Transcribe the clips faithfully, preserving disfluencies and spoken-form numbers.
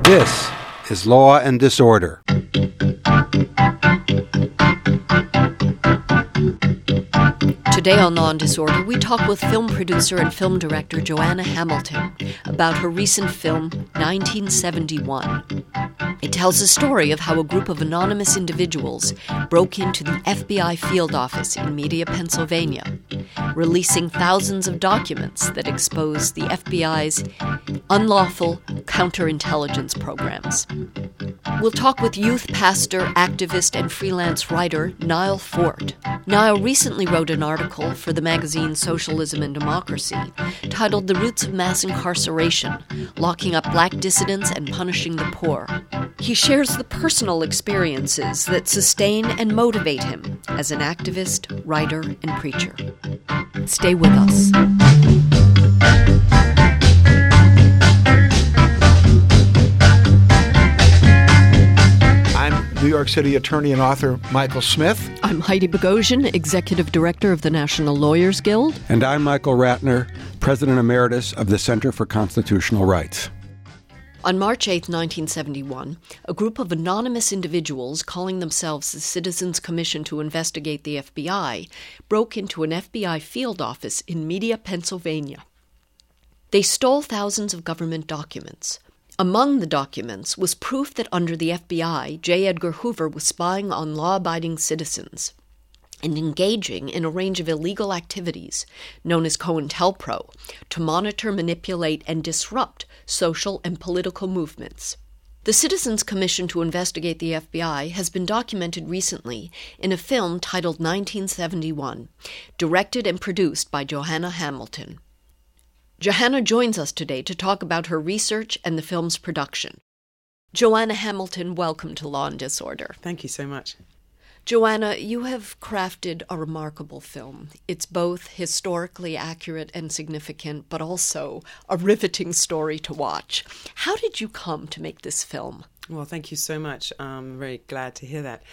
This is Law and Disorder. Today on Law and Disorder, we talk with film producer and film director Joanna Hamilton about her recent film, nineteen seventy-one. It tells the story of how a group of anonymous individuals broke into the F B I field office in Media, Pennsylvania, releasing thousands of documents that expose the F B I's unlawful counterintelligence programs. We'll talk with youth pastor, activist, and freelance writer Niall Fort. Niall recently wrote an article for the magazine Socialism and Democracy titled The Roots of Mass Incarceration, Locking Up Black Dissidents and Punishing the Poor. He shares the personal experiences that sustain and motivate him as an activist, writer, and preacher. Stay with us. New York City attorney and author Michael Smith. I'm Heidi Bogosian, Executive Director of the National Lawyers Guild. And I'm Michael Ratner, President Emeritus of the Center for Constitutional Rights. On March eighth, nineteen seventy-one, a group of anonymous individuals calling themselves the Citizens Commission to Investigate the F B I broke into an F B I field office in Media, Pennsylvania. They stole thousands of government documents. Among the documents was proof that under the F B I, J. Edgar Hoover was spying on law-abiding citizens and engaging in a range of illegal activities known as COINTELPRO to monitor, manipulate, and disrupt social and political movements. The Citizens Commission to Investigate the F B I has been documented recently in a film titled nineteen seventy-one, directed and produced by Joanna Hamilton. Joanna joins us today to talk about her research and the film's production. Joanna Hamilton, welcome to Law and Disorder. Thank you so much. Joanna, you have crafted a remarkable film. It's both historically accurate and significant, but also a riveting story to watch. How did you come to make this film? Well, thank you so much. I'm very glad to hear that.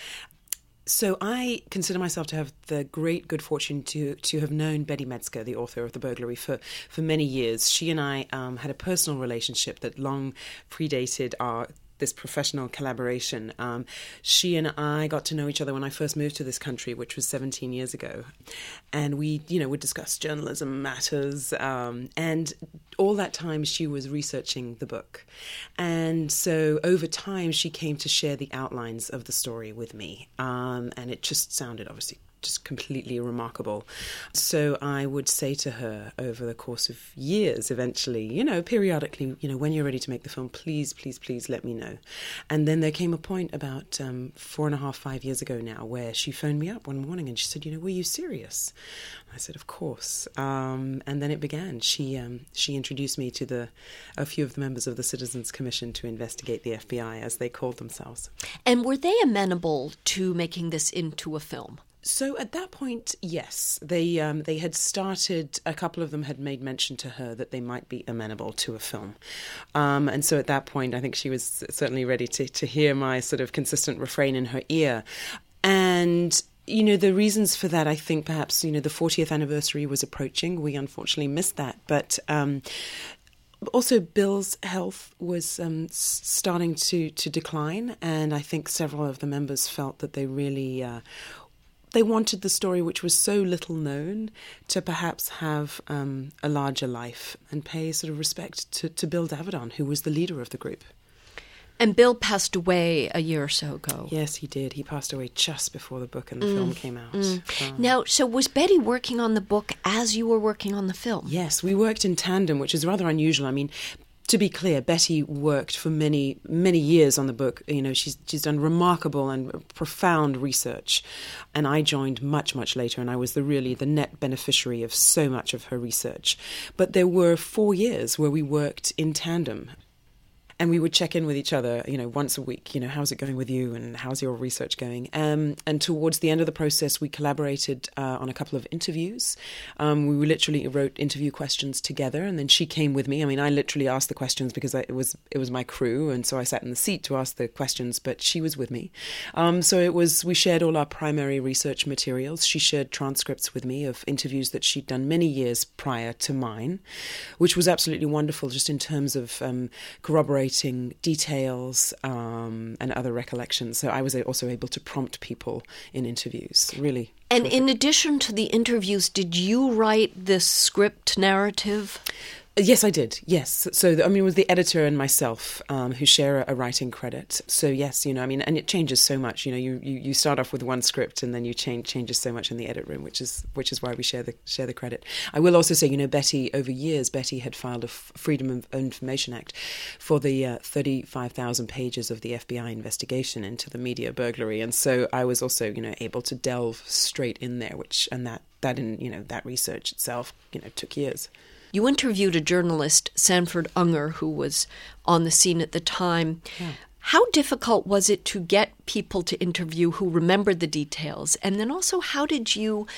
So I consider myself to have the great good fortune to to have known Betty Metzger, the author of The Burglary, for, for many years. She and I um, had a personal relationship that long predated our this professional collaboration. Um, she and I got to know each other when I first moved to this country, which was seventeen years ago. And we, you know, would discuss journalism matters. Um, and all that time she was researching the book. And so over time she came to share the outlines of the story with me. Um, and it just sounded obviously just completely remarkable. So I would say to her over the course of years, eventually, you know, periodically, you know, when you're ready to make the film, please, please, please let me know. And then there came a point about um, four and a half, five years ago now, where she phoned me up one morning and she said, you know, were you serious? I said, of course. Um, and then it began. She um, she introduced me to the a few of the members of the Citizens Commission to Investigate the F B I, as they called themselves. And were they amenable to making this into a film? So at that point, yes, they um, they had started, a couple of them had made mention to her that they might be amenable to a film. Um, and so at that point, I think she was certainly ready to, to hear my sort of consistent refrain in her ear. And you know, the reasons for that, I think perhaps, you know, the fortieth anniversary was approaching. We unfortunately missed that. But um, also Bill's health was um, starting to, to decline. And I think several of the members felt that they really... Uh, They wanted the story, which was so little known, to perhaps have um, a larger life and pay sort of respect to, to Bill Davidan, who was the leader of the group. And Bill passed away a year or so ago. Yes, he did. He passed away just before the book and the mm. film came out. Mm. Um, now, so was Betty working on the book as you were working on the film? Yes, we worked in tandem, which is rather unusual. I mean, to be clear, Betty worked for many, many years on the book. You know, she's she's done remarkable and profound research. And I joined much, much later, and I was the really the net beneficiary of so much of her research. But there were four years where we worked in tandem. And we would check in with each other, you know, once a week, you know, how's it going with you and how's your research going? Um, and towards the end of the process, we collaborated uh, on a couple of interviews. Um, we literally wrote interview questions together, and then she came with me. I mean, I literally asked the questions because I, it was it was my crew, and so I sat in the seat to ask the questions, but she was with me. Um, so it was, we shared all our primary research materials. She shared transcripts with me of interviews that she'd done many years prior to mine, which was absolutely wonderful just in terms of um, corroborating elaborating details um, and other recollections. So I was also able to prompt people in interviews, really. And terrific. In addition to the interviews, did you write this script narrative? Yes, I did. Yes. So, I mean, it was the editor and myself um, who share a, a writing credit. So, yes, you know, I mean, and it changes so much. You know, you, you, you start off with one script and then you change changes so much in the edit room, which is which is why we share the share the credit. I will also say, you know, Betty, over years, Betty had filed a F- Freedom of Information Act for the uh, thirty-five thousand pages of the F B I investigation into the media burglary, and so I was also, you know, able to delve straight in there, which and that that in you know that research itself, you know, took years. You interviewed a journalist, Sanford Unger, who was on the scene at the time. Yeah. How difficult was it to get people to interview who remembered the details? And then also, how did you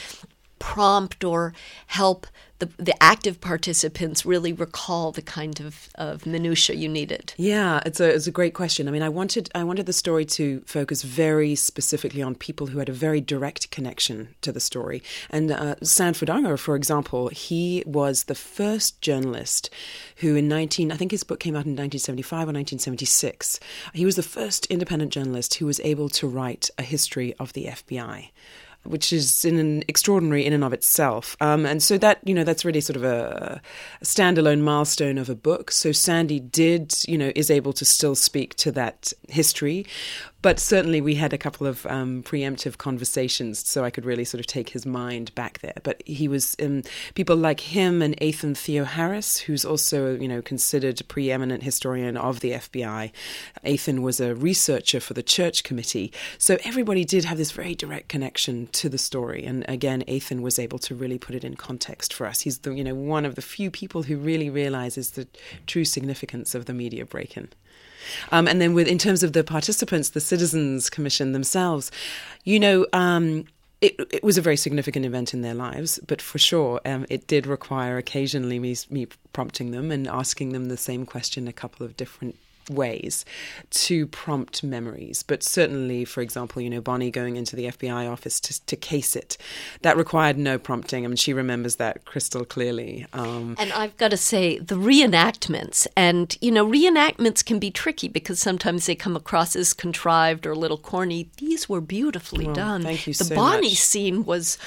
prompt or help the, the active participants really recall the kind of, of minutiae you needed? Yeah, it's a it's a great question. I mean, I wanted I wanted the story to focus very specifically on people who had a very direct connection to the story. And uh, Sanford Unger, for example, he was the first journalist who in nineteen I think his book came out in nineteen seventy-five or nineteen seventy-six. He was the first independent journalist who was able to write a history of the F B I, which is in an extraordinary in and of itself. Um, and so that, you know, that's really sort of a, a standalone milestone of a book. So Sandy did, you know, is able to still speak to that history. But certainly we had a couple of um, preemptive conversations so I could really sort of take his mind back there. But he was, um, people like him and Athan Theoharis, who's also, you know, considered a preeminent historian of the F B I. Athan was a researcher for the Church Committee. So everybody did have this very direct connection to the story. And again, Athan was able to really put it in context for us. He's the, you know, one of the few people who really realizes the true significance of the media break-in. Um, and then with in terms of the participants, the Citizens Commission themselves, you know, um, it, it was a very significant event in their lives, but for sure um, it did require occasionally me, me prompting them and asking them the same question a couple of different ways to prompt memories. But certainly, for example, you know, Bonnie going into the F B I office to, to case it, that required no prompting. I mean, she remembers that crystal clearly. Um, and I've got to say, the reenactments, and, you know, reenactments can be tricky because sometimes they come across as contrived or a little corny. These were beautifully well, done. Thank you the so Bonnie much. scene was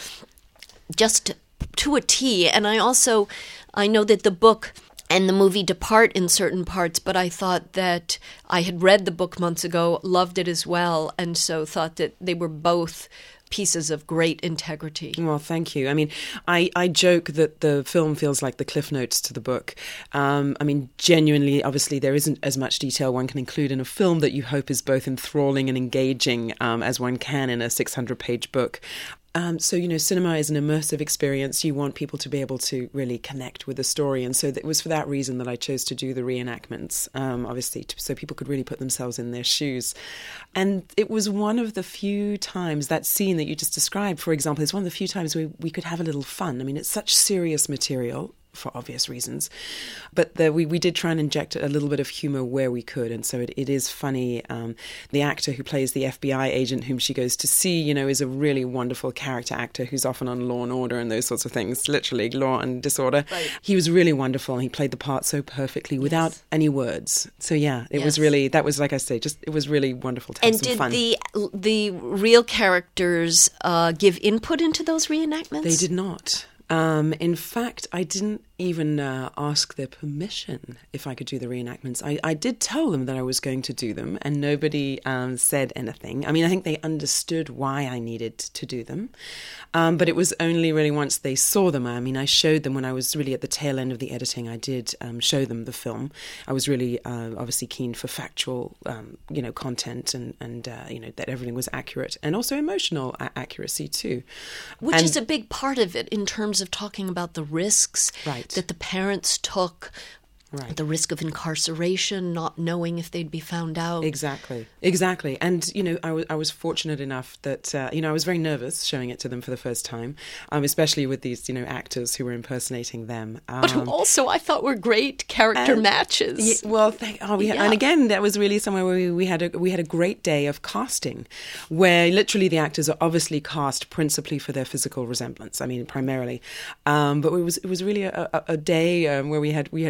just to a T. And I also, I know that the book and the movie depart in certain parts, but I thought that I had read the book months ago, loved it as well, and so thought that they were both pieces of great integrity. Well, thank you. I mean, I, I joke that the film feels like the cliff notes to the book. Um, I mean, genuinely, obviously, there isn't as much detail one can include in a film that you hope is both enthralling and engaging um, as one can in a six hundred page book. Um, so, you know, cinema is an immersive experience. You want people to be able to really connect with the story. And so it was for that reason that I chose to do the reenactments, um, obviously, to, so people could really put themselves in their shoes. And it was one of the few times, that scene that you just described, for example, is one of the few times we, we could have a little fun. I mean, it's such serious material, for obvious reasons. But the, we, we did try and inject a little bit of humor where we could. And so it, it is funny. Um, the actor who plays the F B I agent whom she goes to see, you know, is a really wonderful character actor who's often on Law and Order and those sorts of things, literally Law and Disorder. Right. He was really wonderful. And he played the part so perfectly without yes. any words. So, yeah, it yes. was really, that was, like I say, just, it was really wonderful to have and some did fun. the the real characters uh, give input into those reenactments? They did not. Um, in fact, I didn't even uh, ask their permission if I could do the reenactments. I, I did tell them that I was going to do them, and nobody um, said anything. I mean, I think they understood why I needed to do them, um, but it was only really once they saw them. I mean, I showed them when I was really at the tail end of the editing. I did um, show them the film. I was really uh, obviously keen for factual, um, you know, content and and uh, you know that everything was accurate, and also emotional a- accuracy too, which and, is a big part of it in terms of talking about the risks right. that the parents took, right. the risk of incarceration, not knowing if they'd be found out. Exactly, exactly. And, you know, I, w- I was fortunate enough that, uh, you know, I was very nervous showing it to them for the first time, um, especially with these, you know, actors who were impersonating them. Um, but who also I thought were great character and, matches. Yeah, well, thank, oh, we had, Yeah. and again, that was really somewhere where we, we had a we had a great day of casting, where literally the actors are obviously cast principally for their physical resemblance. I mean, primarily, um, but it was it was really a, a, a day um, where we had we had great fun.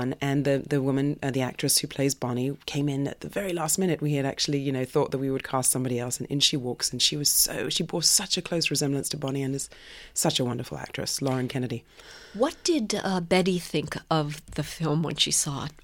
on, and the the woman, uh, the actress who plays Bonnie, came in at the very last minute. We had actually, you know, thought that we would cast somebody else, and in she walks, and she was so she bore such a close resemblance to Bonnie, and is such a wonderful actress, Lauren Kennedy. What did uh, Betty think of the film when she saw it?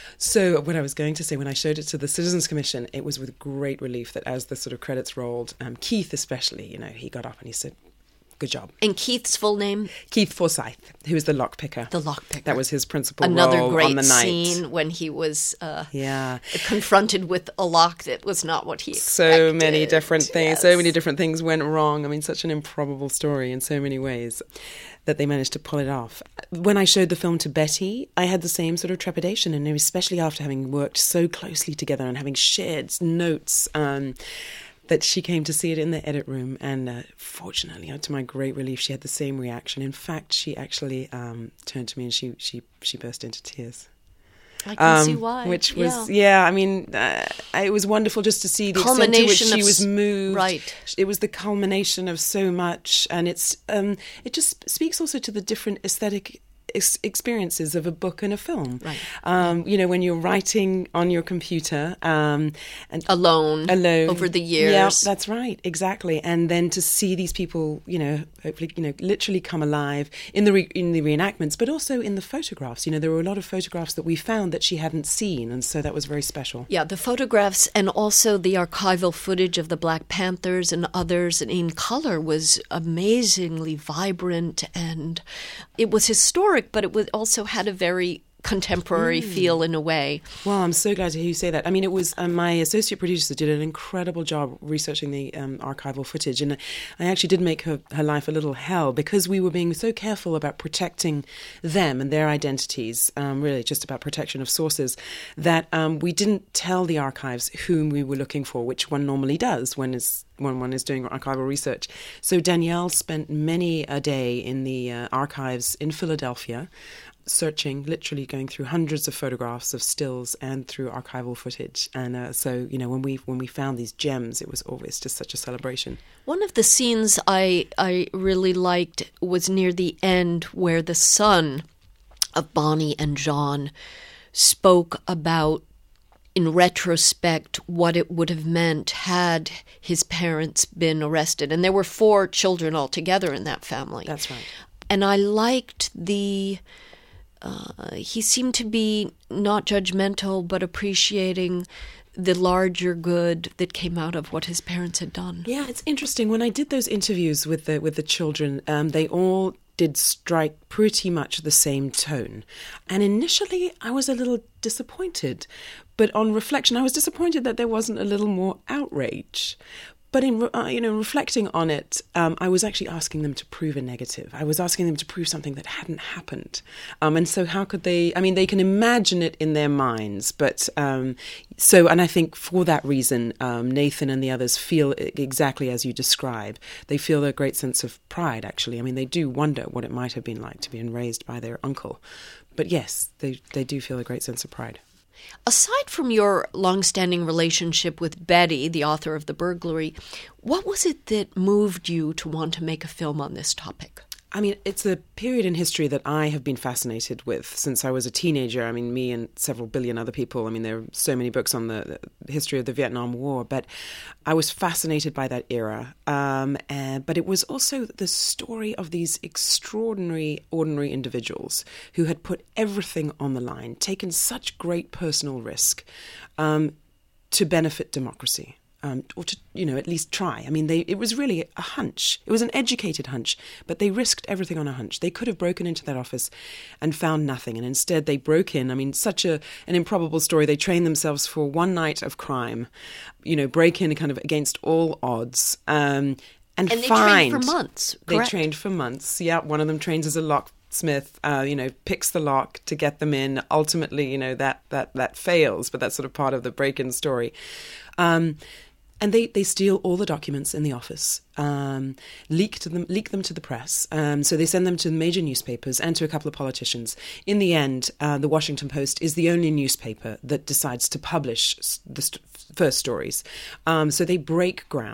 So what I was going to say, when I showed it to the Citizens Commission, it was with great relief that as the sort of credits rolled, um, Keith especially, you know, he got up and he said, good job. And Keith's full name? Keith Forsyth, who was the lockpicker. The lockpicker. That was his principal Another role great on the night. scene when he was uh, yeah. confronted with a lock that was not what he expected. So many different things. Yes. So many different things went wrong. I mean, such an improbable story in so many ways that they managed to pull it off. When I showed the film to Betty, I had the same sort of trepidation, and especially after having worked so closely together and having shared notes, um, that she came to see it in the edit room, and uh, fortunately, to my great relief, she had the same reaction. In fact, she actually um, turned to me and she she she burst into tears. I can um, see why. Which was, yeah, yeah I mean, uh, it was wonderful just to see the extent to which she was moved. Right. It was the culmination of so much, and it's um, it just speaks also to the different aesthetic ex- experiences of a book and a film. Right. Um, you know, when you're writing on your computer um, and alone, alone over the years. Yeah, that's right, exactly. And then to see these people, you know, hopefully, you know, literally come alive in the re- in the reenactments, but also in the photographs. You know, there were a lot of photographs that we found that she hadn't seen, and so that was very special. Yeah, the photographs and also the archival footage of the Black Panthers and others in color was amazingly vibrant, and it was historic, but it was also had a very contemporary mm. feel in a way. Well, I'm so glad to hear you say that. I mean, it was uh, my associate producer did an incredible job researching the um, archival footage, and I actually did make her, her life a little hell because we were being so careful about protecting them and their identities, um, really just about protection of sources, that um, we didn't tell the archives whom we were looking for, which one normally does when is when one is doing archival research. So Danielle spent many a day in the uh, archives in Philadelphia, searching, literally going through hundreds of photographs of stills and through archival footage. And uh, so, you know, when we when we found these gems, it was always just such a celebration. One of the scenes I I really liked was near the end where the son of Bonnie and John spoke about, in retrospect, what it would have meant had his parents been arrested. And there were four children altogether in that family. That's right. And I liked the... Uh, he seemed to be not judgmental, but appreciating the larger good that came out of what his parents had done. Yeah, it's interesting. When I did those interviews with the with the children, um, they all did strike pretty much the same tone. And initially, I was a little disappointed. But on reflection, I was disappointed that there wasn't a little more outrage. But in uh, you know, reflecting on it, um, I was actually asking them to prove a negative. I was asking them to prove something that hadn't happened. Um, and so how could they, I mean, they can imagine it in their minds. But um, so, and I think for that reason, um, Nathan and the others feel exactly as you describe. They feel a great sense of pride, actually. I mean, they do wonder what it might have been like to be raised by their uncle. But yes, they, they do feel a great sense of pride. Aside from your long-standing relationship with Betty, the author of The Burglary, what was it that moved you to want to make a film on this topic? I mean, it's a period in history that I have been fascinated with since I was a teenager. I mean, me and several billion other people. I mean, there are so many books on the history of the Vietnam War, but I was fascinated by that era. Um, and, but it was also the story of these extraordinary, ordinary individuals who had put everything on the line, taken such great personal risk um, to benefit democracy. Um, or to, you know, at least try. I mean, they, it was really a hunch. It was an educated hunch, but they risked everything on a hunch. They could have broken into that office and found nothing, and instead they broke in. I mean, such a an improbable story. They trained themselves for one night of crime, you know, break in kind of against all odds, um, and, and they find... trained for months, They correct? trained for months, yeah. One of them trains as a locksmith, uh, you know, picks the lock to get them in. Ultimately, you know, that that that fails, but that's sort of part of the break-in story. Um And they, they steal all the documents in the office, um, leak to them, leak them to the press. Um, so they send them to the major newspapers and to a couple of politicians. In the end, uh, the Washington Post is the only newspaper that decides to publish the st- first stories. Um, so they break ground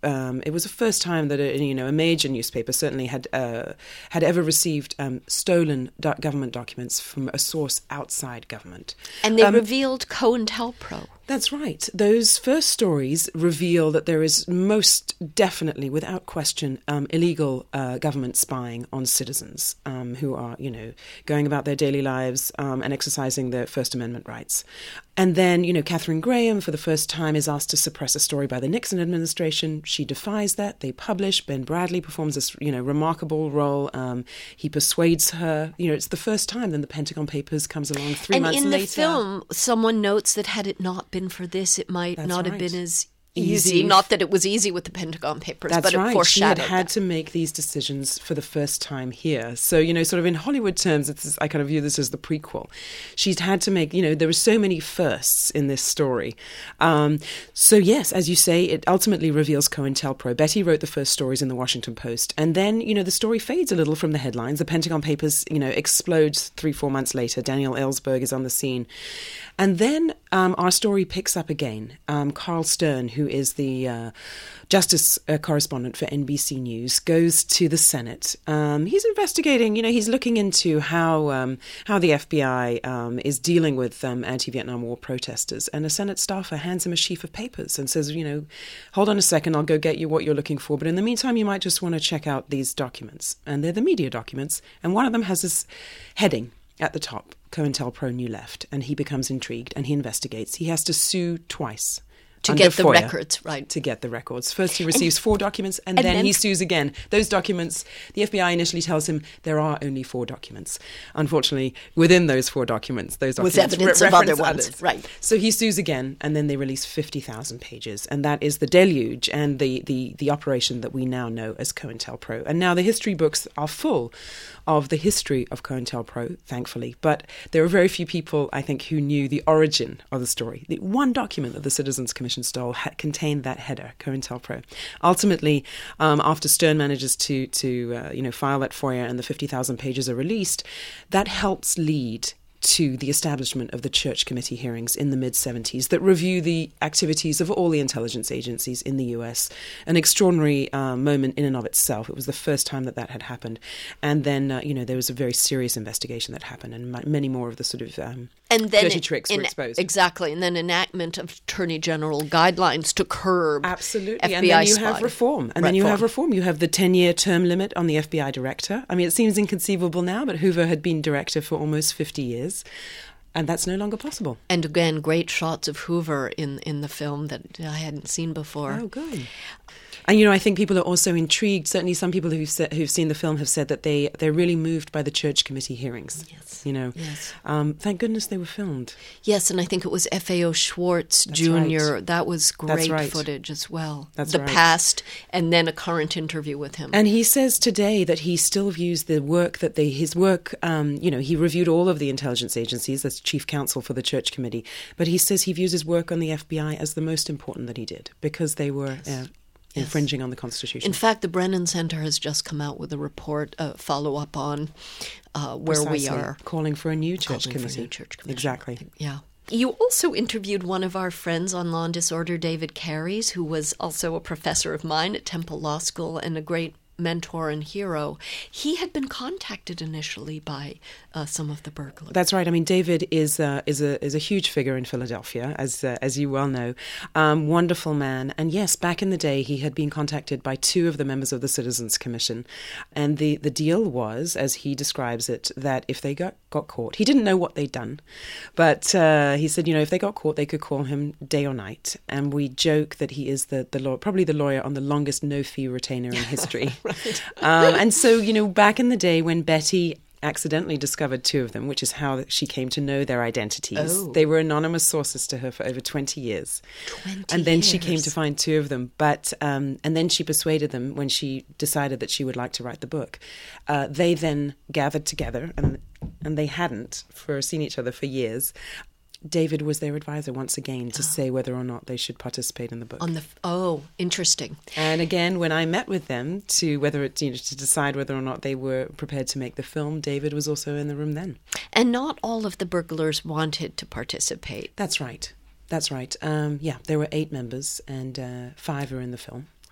Um, it was the first time that a, you know a major newspaper certainly had uh, had ever received um, stolen do- government documents from a source outside government. And they um, revealed COINTELPRO. That's right. Those first stories reveal that there is most definitely, without question, um, illegal uh, government spying on citizens um, who are, you know, going about their daily lives um, and exercising their First Amendment rights. And then, you know, Katharine Graham, for the first time, is asked to suppress a story by the Nixon administration. She defies that. They publish. Ben Bradley performs this, you know, remarkable role. Um, he persuades her. You know, it's the first time. Then the Pentagon Papers comes along three and months later. And in the film, someone notes that had it not been for this, it might That's not right. have been as easy. Easy. Not that it was easy with the Pentagon Papers, That's but right. it foreshadowed She had had that. to make these decisions for the first time here. So, you know, sort of in Hollywood terms, it's, I kind of view this as the prequel. She's had to make, you know, there were so many firsts in this story. Um, so, yes, as you say, it ultimately reveals COINTELPRO. Betty wrote the first stories in the Washington Post. And then, you know, the story fades a little from the headlines. The Pentagon Papers, you know, explodes three, four months later. Daniel Ellsberg is on the scene. And then um, our story picks up again. Um, Carl Stern, who is the uh, justice uh, correspondent for N B C News, goes to the Senate. Um, he's investigating, you know, he's looking into how um, how the F B I um, is dealing with um, anti-Vietnam War protesters. And a Senate staffer hands him a sheaf of papers and says, you know, hold on a second, I'll go get you what you're looking for. But in the meantime, you might just want to check out these documents. And they're the media documents. And one of them has this heading at the top, COINTELPRO New Left, and he becomes intrigued and he investigates. He has to sue twice. To get the records, right. To get the records. First he receives and, four documents and, and then, then he sues again. Those documents, the F B I initially tells him there are only four documents. Unfortunately, within those four documents, those documents with evidence re- of other others. ones. Right. So he sues again and then they release fifty thousand pages. And that is the deluge and the, the, the operation that we now know as COINTELPRO. And now the history books are full of the history of COINTELPRO, thankfully. But there are very few people, I think, who knew the origin of the story. The one document that the Citizens Commission stole had contained that header, COINTELPRO. Ultimately, um, after Stern manages to, to uh, you know, file that FOIA and the fifty thousand pages are released, that helps lead to the establishment of the Church Committee hearings in the mid-seventies that review the activities of all the intelligence agencies in the U S. An extraordinary uh, moment in and of itself. It was the first time that that had happened. And then, uh, you know, there was a very serious investigation that happened and m- many more of the sort of um, and then dirty it, tricks in, were exposed. Exactly. And then enactment of Attorney General guidelines to curb Absolutely. F B I and then you spying. have reform. And Right, then you reform. have reform. You have the ten-year term limit on the F B I director. I mean, it seems inconceivable now, but Hoover had been director for almost fifty years. And that's no longer possible. And again, great shots of Hoover in, in the film that I hadn't seen before. Oh, good. And, you know, I think people are also intrigued. Certainly some people who've, se- who've seen the film have said that they, they're really moved by the Church Committee hearings. Yes. You know, Yes. Um, thank goodness they were filmed. Yes, and I think it was F A O Schwartz That's Junior right. That was great That's right. footage as well. That's the right. past and then a current interview with him. And he says today that he still views the work that they, his work, um, you know, he reviewed all of the intelligence agencies as chief counsel for the Church Committee, but he says he views his work on the F B I as the most important that he did because they were uh, Yes. infringing on the Constitution. In fact, the Brennan Center has just come out with a report, uh, follow up on uh, where Precisely. we are. Calling for a new church Calling for a committee. new church commission. Exactly. Yeah. You also interviewed one of our friends on Law and Disorder, David Carries, who was also a professor of mine at Temple Law School and a great mentor and hero. He had been contacted initially by uh, some of the burglars. That's right. I mean, David is uh, is a is a huge figure in Philadelphia, as uh, as you well know. Um, wonderful man, and yes, back in the day, he had been contacted by two of the members of the Citizens Commission, and the, the deal was, as he describes it, that if they got, got caught, he didn't know what they'd done, but uh, he said, you know, if they got caught, they could call him day or night, and we joke that he is the the law, probably the lawyer on the longest no fee retainer in history. Right. um, and so, you know, back in the day when Betty accidentally discovered two of them, which is how she came to know their identities. Oh. They were anonymous sources to her for over twenty years. twenty And then years. she came to find two of them. But um, and then she persuaded them when she decided that she would like to write the book. Uh, they then gathered together, and and they hadn't for seen each other for years. David was their advisor once again to oh. say whether or not they should participate in the book. On the oh, interesting. And again, when I met with them to whether it, you know, to decide whether or not they were prepared to make the film, David was also in the room then. And not all of the burglars wanted to participate. That's right. That's right. Um, yeah, there were eight members, and uh, five are in the film.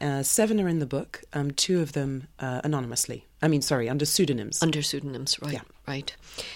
Uh, seven are in the book, um, two of them uh, anonymously. I mean, sorry, under pseudonyms. Under pseudonyms, right, Yeah. right.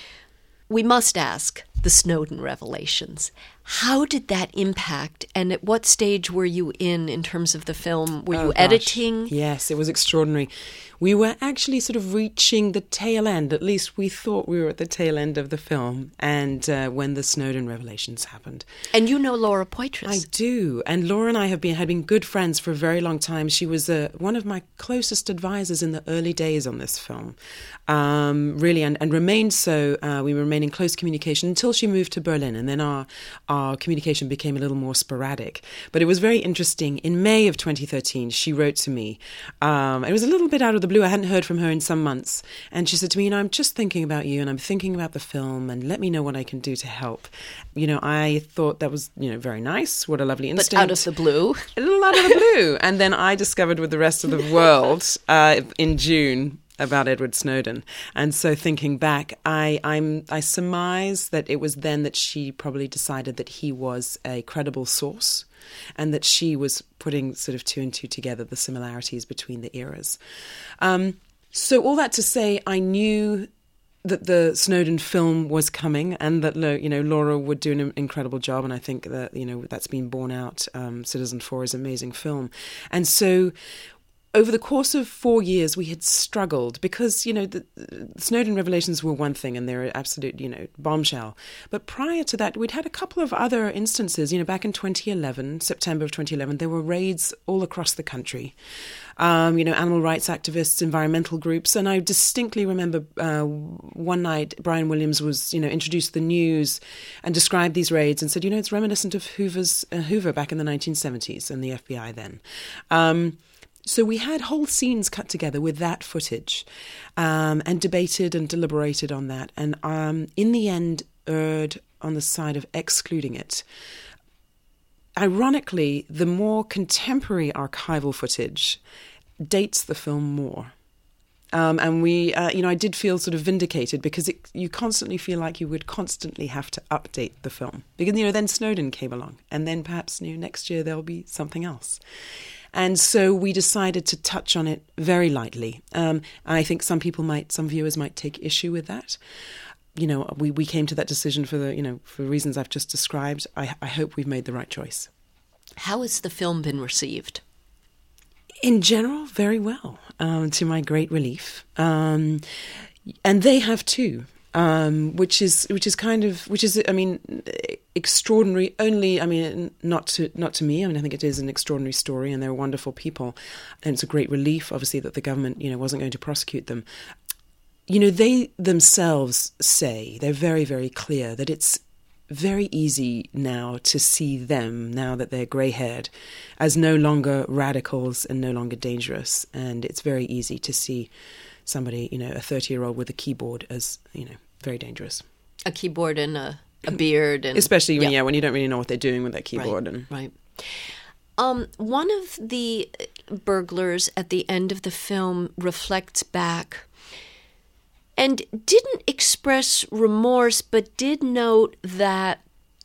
We must ask the Snowden revelations. How did that impact, and at what stage were you in in terms of the film? Were you Oh, gosh. editing? Yes, it was extraordinary. We were actually sort of reaching the tail end, at least we thought we were at the tail end of the film, and uh, when the Snowden revelations happened. And you know Laura Poitras. I do, and Laura and I have been had been good friends for a very long time. She was uh, one of my closest advisors in the early days on this film, um, really, and, and remained so. Uh, we remained in close communication until she moved to Berlin, and then our our communication became a little more sporadic. But it was very interesting. In May of twenty thirteen, she wrote to me. Um, it was a little bit out of the blue. I hadn't heard from her in some months, and she said to me, "You know, I'm just thinking about you, and I'm thinking about the film, and let me know what I can do to help." You know, I thought that was, you know, very nice. What a lovely instinct. But out of the blue. A little out of the blue. And then I discovered with the rest of the world uh, in June about Edward Snowden. And so thinking back, I, I'm, I surmise that it was then that she probably decided that he was a credible source and that she was putting sort of two and two together, the similarities between the eras. Um, so all that to say, I knew that the Snowden film was coming, and that, you know, Laura would do an incredible job, and I think that, you know, that's been borne out. um, Citizen Four is an amazing film. And so over the course of four years, we had struggled because, you know, the, the Snowden revelations were one thing and they're absolute, you know, bombshell. But prior to that, we'd had a couple of other instances. You know, back in twenty eleven, September of twenty eleven, there were raids all across the country. Um, you know, animal rights activists, environmental groups. And I distinctly remember uh, one night Brian Williams was, you know, introduced the news and described these raids and said, you know, it's reminiscent of Hoover's uh, Hoover back in the nineteen seventies and the F B I then. Um, So we had whole scenes cut together with that footage, um, and debated and deliberated on that. And um, in the end, erred on the side of excluding it. Ironically, the more contemporary archival footage dates the film more. Um, and we, uh, you know, I did feel sort of vindicated because it, you constantly feel like you would constantly have to update the film. Because, you know, then Snowden came along. And then perhaps, you know, next year there'll be something else. And so we decided to touch on it very lightly. Um, I think some people might, some viewers might take issue with that. You know, we, we came to that decision for the, you know, for reasons I've just described. I, I hope we've made the right choice. How has the film been received? In general, very well, um, to my great relief. Um, and they have too. Um, which is which is kind of which is I mean extraordinary. Only I mean not to not to me. I mean I think it is an extraordinary story, and they're wonderful people, and it's a great relief, obviously, that the government, you know, wasn't going to prosecute them. You know, they themselves say, they're very very clear that it's very easy now to see them, now that they're grey-haired, as no longer radicals and no longer dangerous, and it's very easy to see somebody, you know, a thirty-year-old with a keyboard as, you know, very dangerous. A keyboard and a, a beard. And Especially when, yeah. yeah, when you don't really know what they're doing with that keyboard. Right, and right. Um, one of the burglars at the end of the film reflects back and didn't express remorse, but did note that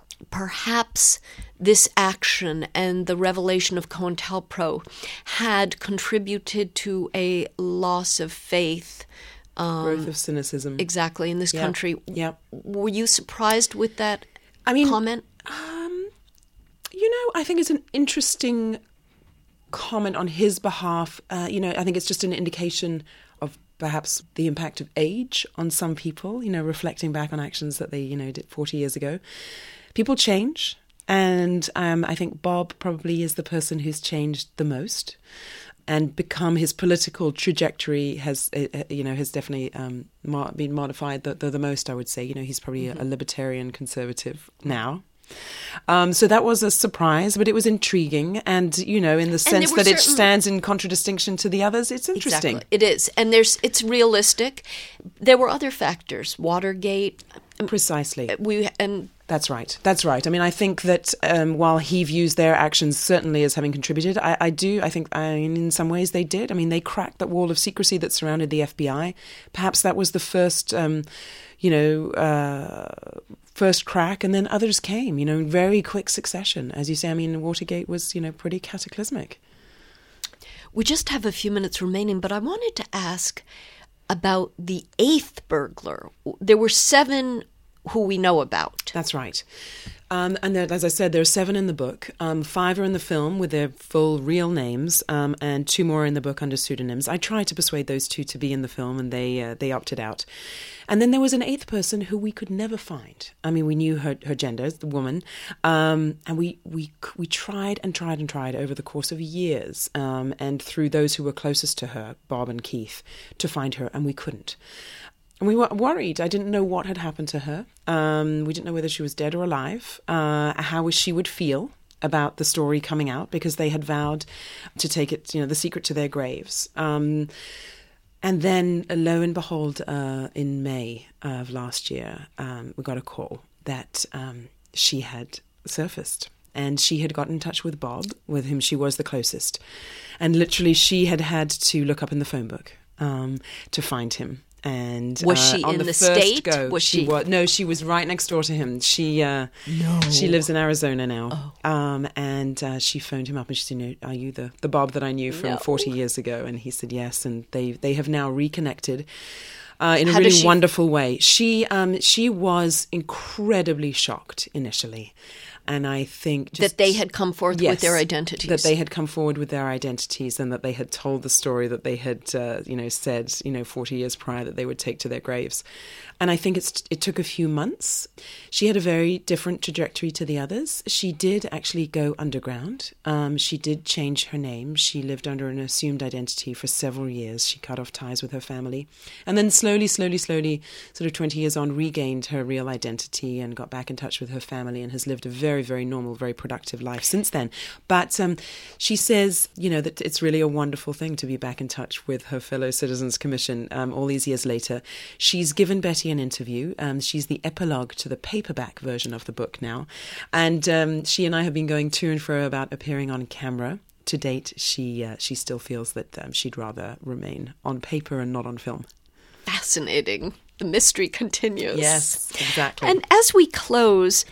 perhaps this action and the revelation of COINTELPRO had contributed to a loss of faith. Um, growth of cynicism. Exactly, in this Yeah. country. Yeah. Were you surprised with that I mean, comment? Um, you know, I think it's an interesting comment on his behalf. Uh, you know, I think it's just an indication of perhaps the impact of age on some people, you know, reflecting back on actions that they, you know, did forty years ago. People change. And um, I think Bob probably is the person who's changed the most, and become his political trajectory has, uh, you know, has definitely um, mo- been modified the, the, the most, I would say. You know, he's probably mm-hmm. a, a libertarian conservative now. Um, so that was a surprise, but it was intriguing. And, you know, in the sense that it stands in contradistinction to the others, it's interesting. Exactly. It is. And there's it's realistic. There were other factors. Watergate. Precisely. We and That's right. That's right. I mean, I think that um, while he views their actions certainly as having contributed, I, I do, I think I mean, in some ways they did. I mean, they cracked that wall of secrecy that surrounded the F B I. Perhaps that was the first, um, you know, uh, first crack, and then others came, you know, in very quick succession. As you say, I mean, Watergate was, you know, pretty cataclysmic. We just have a few minutes remaining, but I wanted to ask about the eighth burglar. There were seven who we know about. That's right. Um, and there, as I said, there are seven in the book. Um, five are in the film with their full real names, um, and two more in the book under pseudonyms. I tried to persuade those two to be in the film, and they uh, they opted out. And then there was an eighth person who we could never find. I mean, we knew her, her gender, the woman, um, and we, we we tried and tried and tried over the course of years, um, and through those who were closest to her, Bob and Keith, to find her, and we couldn't. And we were worried. I didn't know what had happened to her. Um, we didn't know whether she was dead or alive, uh, how she would feel about the story coming out, because they had vowed to take it, you know, the secret to their graves. Um, and then, lo and behold, uh, in May of last year, um, we got a call that um, she had surfaced. And she had got in touch with Bob, with whom she was the closest. And literally she had had to look up in the phone book um, to find him. And was uh, she on in the, the first state? Go, was she? she? Was, no, she was right next door to him. She uh, no. She lives in Arizona now. Oh. Um, and uh, she phoned him up and she said, "No, are you the, the Bob that I knew from no. forty years ago?" And he said yes. And they they have now reconnected uh, in a How really she... wonderful way. She um, she was incredibly shocked initially. And I think just, that they had come forth yes, with their identities. That they had come forward with their identities, and that they had told the story that they had, uh, you know, said, you know, forty years prior that they would take to their graves. And I think it's it took a few months. She had a very different trajectory to the others. She did actually go underground. Um, she did change her name. She lived under an assumed identity for several years. She cut off ties with her family. And then slowly, slowly, slowly, sort of twenty years on, regained her real identity and got back in touch with her family and has lived a very, very normal, very productive life since then. But um, she says, you know, that it's really a wonderful thing to be back in touch with her fellow Citizens Commission um, all these years later. She's given Betty an interview. Um, she's the epilogue to the paperback version of the book now. And um, she and I have been going to and fro about appearing on camera. To date, she uh, she still feels that um, she'd rather remain on paper and not on film. Fascinating. The mystery continues. Yes, exactly. And as we close,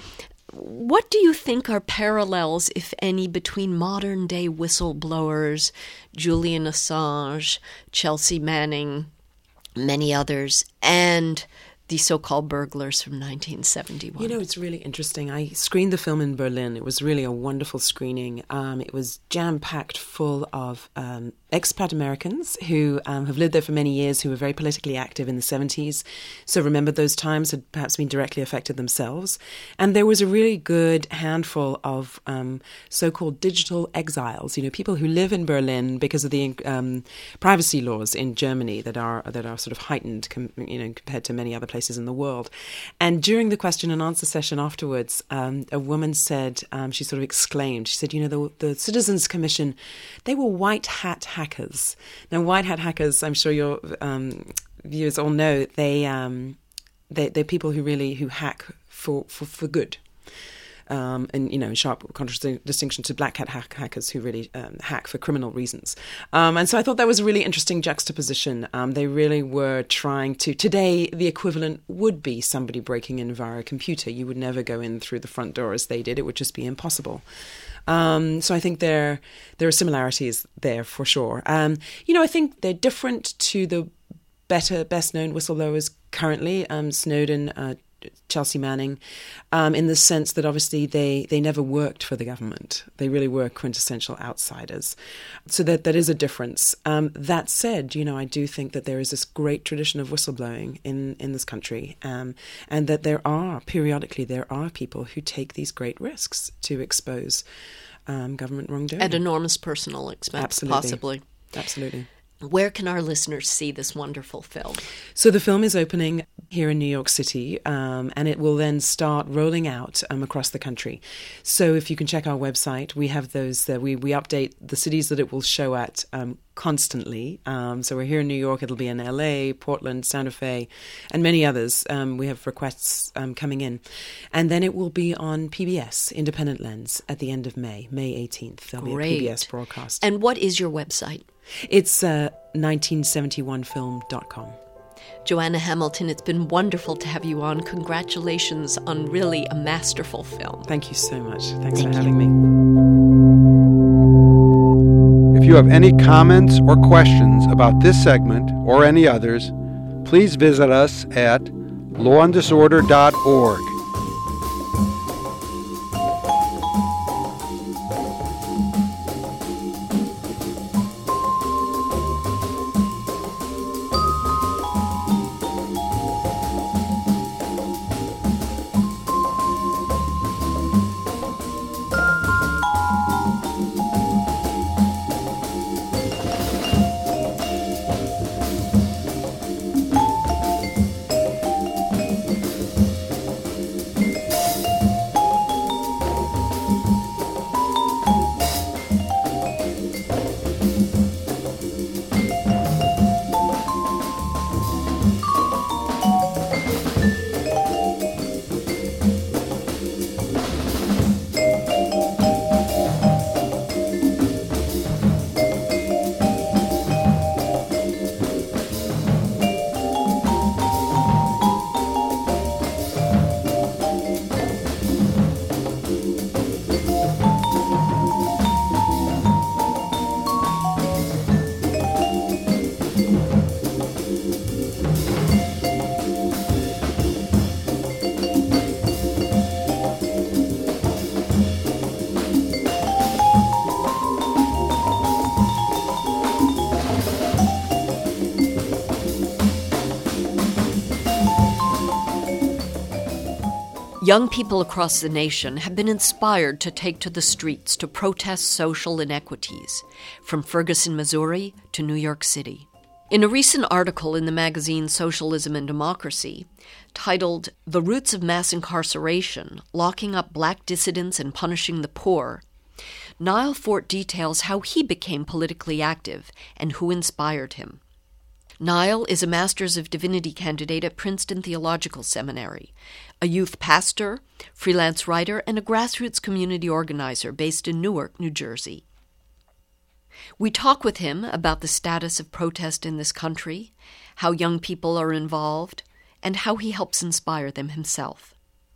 what do you think are parallels, if any, between modern-day whistleblowers, Julian Assange, Chelsea Manning, many others, and the so-called burglars from nineteen seventy-one? You know, it's really interesting. I screened the film in Berlin. It was really a wonderful screening. Um, it was jam-packed full of um, expat Americans who um, have lived there for many years, who were very politically active in the seventies. So remembered those times, had perhaps been directly affected themselves. And there was a really good handful of um, so-called digital exiles, you know, people who live in Berlin because of the um, privacy laws in Germany that are that are sort of heightened, com- you know, compared to many other places in the world. And during the question and answer session afterwards, um, a woman said, um, she sort of exclaimed, she said, you know, the, the Citizens Commission, they were white hat hackers. Now, white hat hackers, I'm sure your um, viewers all know, they, um, they, they're people who really, who hack for, for, for good. Um, and, you know, in sharp contradistinction to black hat hack- hackers who really um, hack for criminal reasons. Um, and so I thought that was a really interesting juxtaposition. Um, they really were trying to... Today, the equivalent would be somebody breaking in via a computer. You would never go in through the front door as they did. It would just be impossible. Um, so I think there there are similarities there for sure. Um, you know, I think they're different to the better, best-known whistleblowers currently. Um, Snowden, uh, Chelsea Manning, um, in the sense that obviously they, they never worked for the government. They really were quintessential outsiders. So that, that is a difference. Um, that said, you know, I do think that there is this great tradition of whistleblowing in, in this country, um, and that there are, periodically, there are people who take these great risks to expose um, government wrongdoing. At enormous personal expense, Absolutely. possibly. Absolutely. Where can our listeners see this wonderful film? So the film is opening here in New York City, um, and it will then start rolling out um, across the country. So if you can check our website, we have those, uh, we, we update the cities that it will show at um, constantly. Um, so we're here in New York, it'll be in L A, Portland, Santa Fe, and many others. Um, we have requests um, coming in. And then it will be on P B S, Independent Lens, at the end of May, May eighteenth. There'll Great. be a P B S broadcast. And what is your website? It's uh, nineteen seventy-one film dot com. Joanna Hamilton, it's been wonderful to have you on. Congratulations on really a masterful film. Thank you so much. Thanks Thank for you. having me. If you have any comments or questions about this segment or any others, please visit us at law and disorder dot org. Young people across the nation have been inspired to take to the streets to protest social inequities, from Ferguson, Missouri to New York City. In a recent article in the magazine Socialism and Democracy, titled The Roots of Mass Incarceration, Locking Up Black Dissidents and Punishing the Poor, Niall Fort details how he became politically active and who inspired him. Niall is a Master's of Divinity candidate at Princeton Theological Seminary, a youth pastor, freelance writer, and a grassroots community organizer based in Newark, New Jersey. We talk with him about the status of protest in this country, how young people are involved, and how he helps inspire them himself.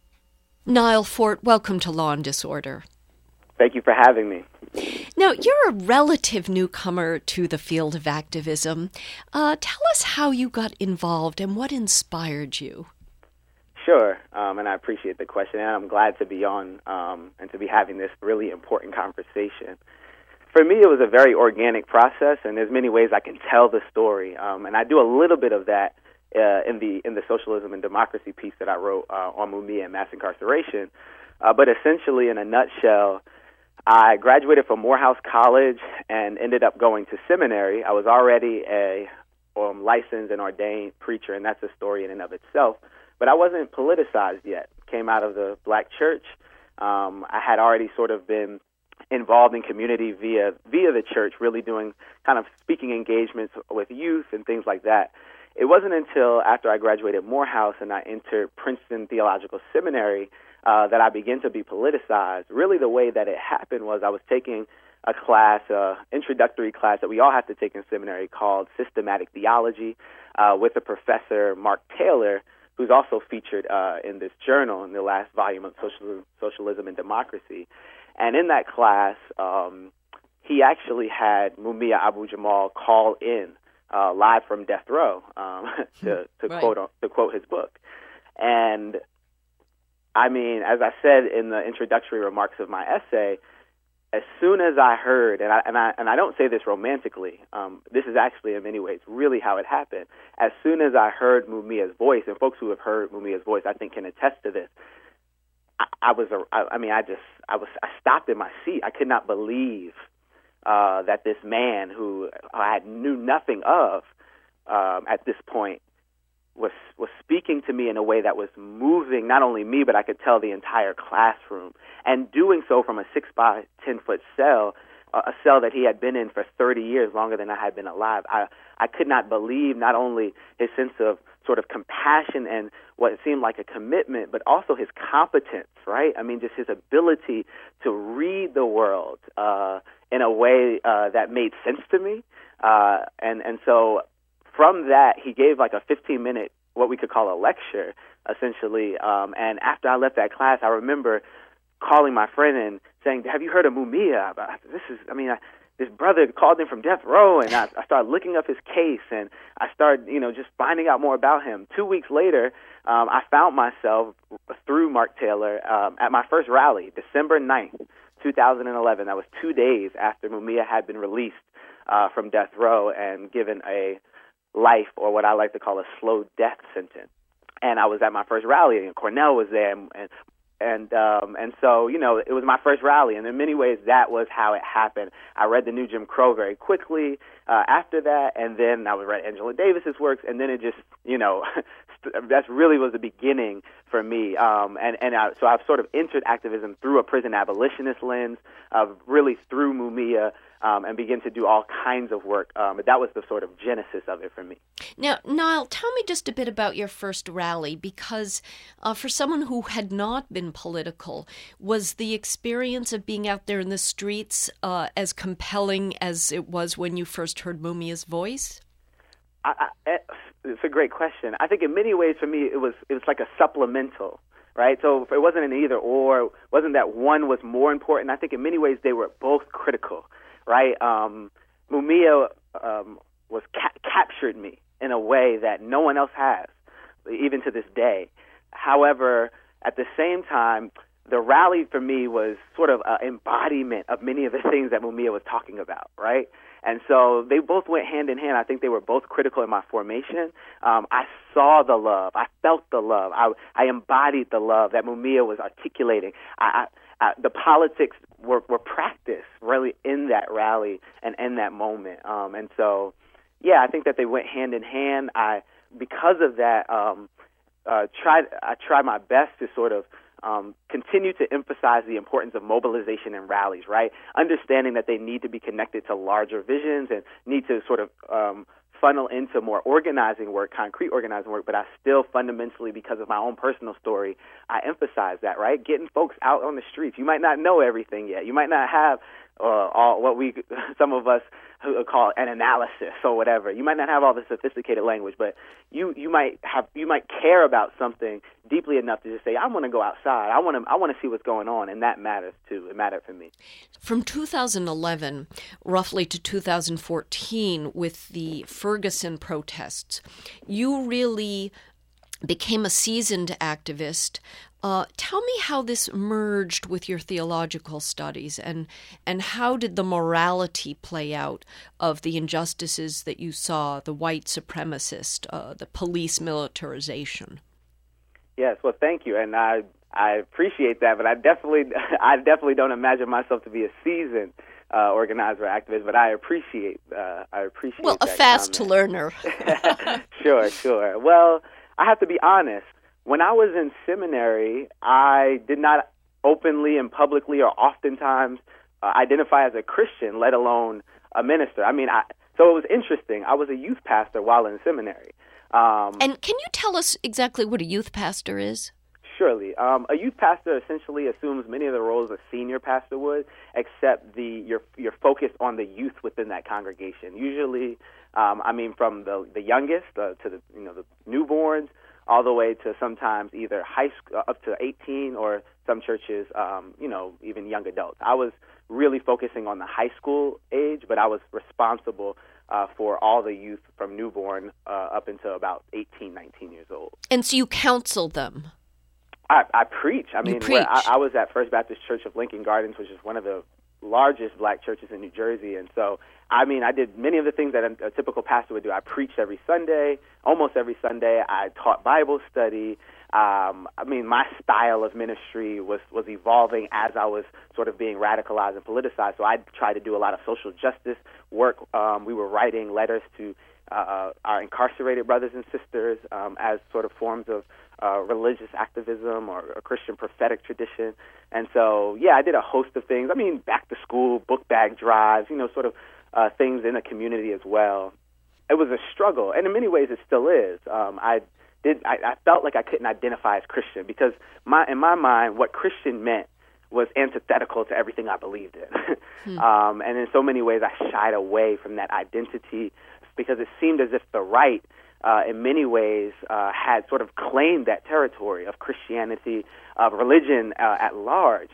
Niall Fort, welcome to Law and Disorder. Thank you for having me. Now, you're a relative newcomer to the field of activism. Uh, tell us how you got involved and what inspired you. Sure, um, and I appreciate the question, and I'm glad to be on um, and to be having this really important conversation. For me, it was a very organic process, and there's many ways I can tell the story, um, and I do a little bit of that uh, in the in the Socialism and Democracy piece that I wrote uh, on Mumia and mass incarceration. Uh, but essentially, in a nutshell, I graduated from Morehouse College and ended up going to seminary. I was already a um, licensed and ordained preacher, and that's a story in and of itself. But I wasn't politicized yet. Came out of the black church. Um, I had already sort of been involved in community via via the church, really doing kind of speaking engagements with youth and things like that. It wasn't until after I graduated Morehouse and I entered Princeton Theological Seminary uh, that I began to be politicized. Really, the way that it happened was I was taking a class, uh, introductory class that we all have to take in seminary called Systematic Theology uh, with a professor, Mark Taylor, who's also featured uh, in this journal in the last volume of Socialism, Socialism and Democracy. And in that class, um, he actually had Mumia Abu-Jamal call in uh, live from death row um, to, to, right. quote, to quote his book. And, I mean, as I said in the introductory remarks of my essay, as soon as I heard, and I and I and I don't say this romantically, um, this is actually in many ways really how it happened. As soon as I heard Mumia's voice, and folks who have heard Mumia's voice, I think can attest to this. I, I was, a, I, I mean, I just, I was, I stopped in my seat. I could not believe uh, that this man who I had knew nothing of um, at this point was was speaking to me in a way that was moving not only me, but I could tell the entire classroom, and doing so from a six by ten foot cell, uh, a cell that he had been in for thirty years, longer than I had been alive. I I could not believe not only his sense of sort of compassion and what seemed like a commitment, but also his competence, right? I mean, just his ability to read the world uh, in a way uh, that made sense to me, uh, and and so. From that, he gave like a fifteen-minute, what we could call a lecture, essentially. Um, and after I left that class, I remember calling my friend and saying, "Have you heard of Mumia? This is, I mean, I, this brother called in from death row, and I, I started looking up his case, and I started, you know, just finding out more about him. Two weeks later, um, I found myself through Mark Taylor um, at my first rally, December ninth, two thousand eleven. That was two days after Mumia had been released uh, from death row and given a life, or what I like to call a slow death sentence. And I was at my first rally, and Cornell was there, and, and And um, and so, you know, it was my first rally, and in many ways that was how it happened. I read The New Jim Crow very quickly uh, after that, and then I read Angela Davis's works, and then it just, you know, that really was the beginning for me. Um, and and I, so I've sort of entered activism through a prison abolitionist lens, uh, really through Mumia, um, and begin to do all kinds of work. Um, but that was the sort of genesis of it for me. Now, Niall, tell me just a bit about your first rally, because uh, for someone who had not been political, was the experience of being out there in the streets uh, as compelling as it was when you first heard Mumia's voice? I, I, it's a great question. I think in many ways for me it was it was like a supplemental, right? So it wasn't an either or. It wasn't that one was more important. I think in many ways they were both critical, right? Um, Mumia um, was ca- captured me in a way that no one else has, even to this day. However, at the same time, the rally for me was sort of an embodiment of many of the things that Mumia was talking about, right? And so they both went hand in hand. I think they were both critical in my formation. Um, I saw the love. I felt the love. I, I embodied the love that Mumia was articulating. I, I, I, the politics were, were practiced really in that rally and in that moment. Um, and so, yeah, I think that they went hand in hand. I, because of that, um, uh, tried I tried my best to sort of Um, continue to emphasize the importance of mobilization and rallies, right? Understanding that they need to be connected to larger visions and need to sort of um, funnel into more organizing work, concrete organizing work, but I still fundamentally, because of my own personal story, I emphasize that, right? Getting folks out on the streets. You might not know everything yet. You might not have uh, all what we, some of us call an analysis or whatever. You might not have all the sophisticated language, but you, you might have you might care about something deeply enough to just say, I want to go outside. I want to I want to see what's going on, and that matters too. It mattered for me. From two thousand eleven, roughly to two thousand fourteen, with the Ferguson protests, you really became a seasoned activist. Uh, tell me how this merged with your theological studies, and and how did the morality play out of the injustices that you saw, the white supremacist, uh, the police militarization? Yes, well, thank you, and I I appreciate that, but I definitely I definitely don't imagine myself to be a seasoned uh, organizer or activist, but I appreciate uh, I appreciate well a that fast comment. learner. Sure, sure. Well, I have to be honest. When I was in seminary, I did not openly and publicly or oftentimes uh, identify as a Christian, let alone a minister. I mean, I, so it was interesting. I was a youth pastor while in seminary. Um, and can you tell us exactly what a youth pastor is? Surely. Um, a youth pastor essentially assumes many of the roles a senior pastor would, except the you're, you're focused on the youth within that congregation. Usually, um, I mean, from the, the youngest uh, to the you know the newborns, all the way to sometimes either high school up to eighteen, or some churches, um, you know, even young adults. I was really focusing on the high school age, but I was responsible uh, for all the youth from newborn uh, up until about eighteen, nineteen years old. And so you counsel them? I, I preach. I mean, you preach. I, I was at First Baptist Church of Lincoln Gardens, which is one of the largest black churches in New Jersey, and so I mean, I did many of the things that a, a typical pastor would do. I preached every Sunday, almost every Sunday. I taught Bible study. Um, I mean, my style of ministry was, was evolving as I was sort of being radicalized and politicized. So I tried to do a lot of social justice work. Um, we were writing letters to uh, our incarcerated brothers and sisters um, as sort of forms of uh, religious activism or a Christian prophetic tradition. And so, yeah, I did a host of things. I mean, back to school, book bag drives, you know, sort of Uh, things in the community as well. It was a struggle, and in many ways it still is. Um, I did. I, I felt like I couldn't identify as Christian because, my, in my mind, what Christian meant was antithetical to everything I believed in. hmm. um, and in so many ways, I shied away from that identity because it seemed as if the right, uh, in many ways, uh, had sort of claimed that territory of Christianity, of religion uh, at large.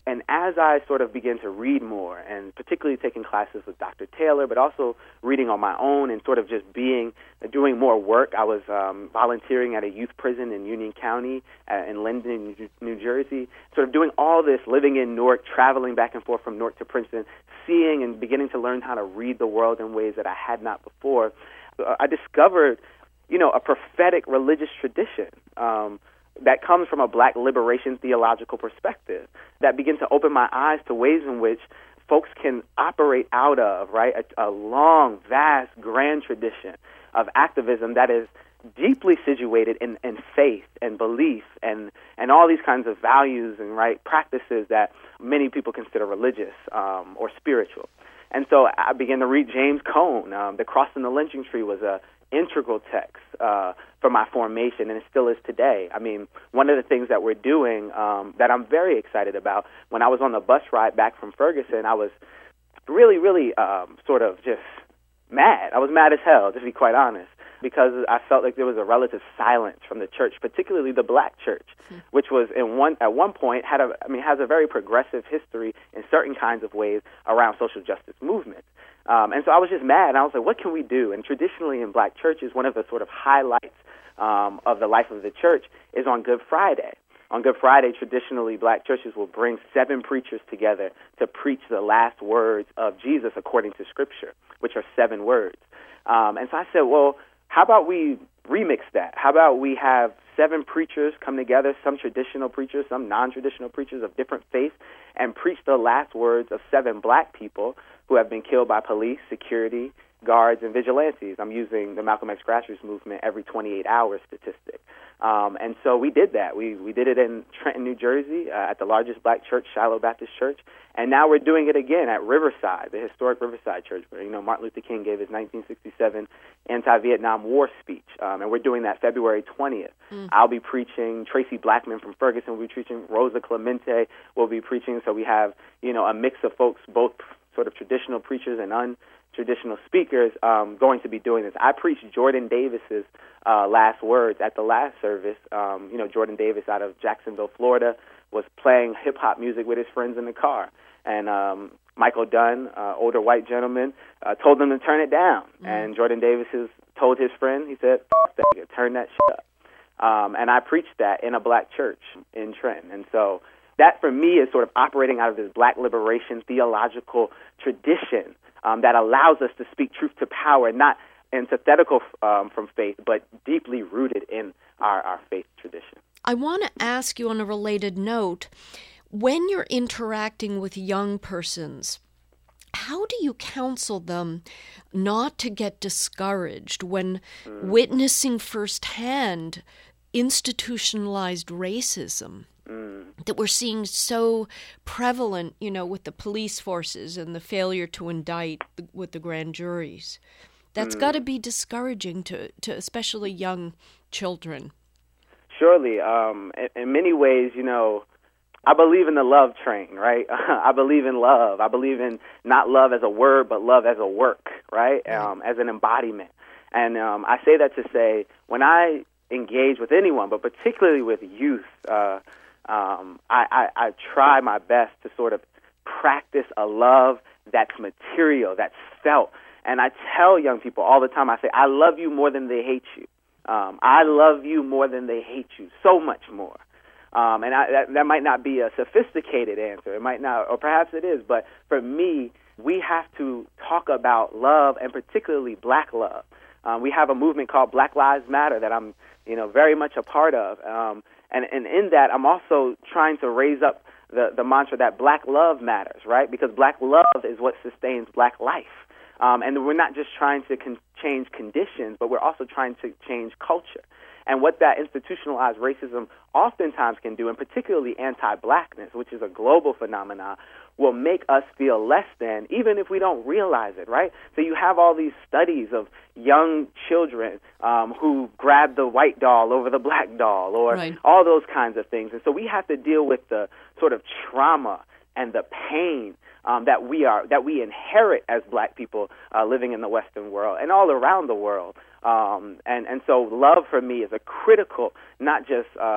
and as I sort of began to read more, and particularly taking classes with Doctor Taylor, but also reading on my own and sort of just being, doing more work, I was um, volunteering at a youth prison in Union County uh, in Linden, New Jersey, sort of doing all this, living in Newark, traveling back and forth from Newark to Princeton, seeing and beginning to learn how to read the world in ways that I had not before. Uh, I discovered, you know, a prophetic religious tradition um, that comes from a black liberation theological perspective that begins to open my eyes to ways in which folks can operate out of, right, a, a long, vast, grand tradition of activism that is deeply situated in, in faith and belief and, and all these kinds of values and, right, practices that many people consider religious um, or spiritual. And so I began to read James Cone. Um, the Cross and the Lynching Tree was a integral text uh, for my formation, and it still is today. I mean, one of the things that we're doing um, that I'm very excited about, when I was on the bus ride back from Ferguson, I was really, really um, sort of just mad. I was mad as hell, to be quite honest, because I felt like there was a relative silence from the church, particularly the black church, mm-hmm. which was in one at one point had a, I mean, has a very progressive history in certain kinds of ways around social justice movements. Um, and so I was just mad, and I was like, what can we do? And traditionally in black churches, one of the sort of highlights um, of the life of the church is on Good Friday. On Good Friday, traditionally, black churches will bring seven preachers together to preach the last words of Jesus according to Scripture, which are seven words. Um, and so I said, well, how about we remix that? How about we have seven preachers come together, some traditional preachers, some non-traditional preachers of different faiths, and preach the last words of seven black people who have been killed by police, security, guards, and vigilantes. I'm using the Malcolm X grassroots movement every twenty-eight hours statistic. Um, and so we did that. We we did it in Trenton, New Jersey, uh, at the largest black church, Shiloh Baptist Church. And now we're doing it again at Riverside, the historic Riverside Church, where, you know, Martin Luther King gave his nineteen sixty-seven anti-Vietnam War speech. Um, and we're doing that February twentieth. Mm. I'll be preaching. Tracy Blackman from Ferguson will be preaching. Rosa Clemente will be preaching. So we have, you know, a mix of folks, both sort of traditional preachers and un-traditional speakers, um, going to be doing this. I preached Jordan Davis's uh, last words at the last service. Um, you know, Jordan Davis out of Jacksonville, Florida, was playing hip-hop music with his friends in the car. And um, Michael Dunn, uh, older white gentleman, uh, told them to turn it down. Mm. And Jordan Davis has told his friend, he said, F that, turn that shit up. Um, and I preached that in a black church in Trenton. And so that, for me, is sort of operating out of this black liberation theological tradition um, that allows us to speak truth to power, not antithetical um, from faith, but deeply rooted in our, our faith tradition. I want to ask you on a related note, when you're interacting with young persons, how do you counsel them not to get discouraged when mm. witnessing firsthand institutionalized racism mm. that we're seeing so prevalent, you know, with the police forces and the failure to indict the, with the grand juries? That's mm. got to be discouraging to, to especially young children. Surely. Um, in, in many ways, you know, I believe in the love train, right? I believe in love. I believe in not love as a word, but love as a work, right? Um, as an embodiment. And um, I say that to say, when I engage with anyone, but particularly with youth, uh, um, I, I, I try my best to sort of practice a love that's material, that's felt. And I tell young people all the time, I say, I love you more than they hate you. Um, I love you more than they hate you, so much more. Um, and I, that, that might not be a sophisticated answer. It might not, or perhaps it is. But for me, we have to talk about love, and particularly black love. Um, we have a movement called Black Lives Matter that I'm, you know, very much a part of. Um, and, and in that, I'm also trying to raise up the, the mantra that black love matters, right? Because black love is what sustains black life. Um, and we're not just trying to con- change conditions, but we're also trying to change culture. And what that institutionalized racism oftentimes can do, and particularly anti-blackness, which is a global phenomenon, will make us feel less than, even if we don't realize it, right? So you have all these studies of young children um, who grab the white doll over the black doll, or right. all those kinds of things. And so we have to deal with the sort of trauma and the pain Um, that we are that we inherit as black people uh, living in the Western world and all around the world. Um, and, and so love for me is a critical, not just um,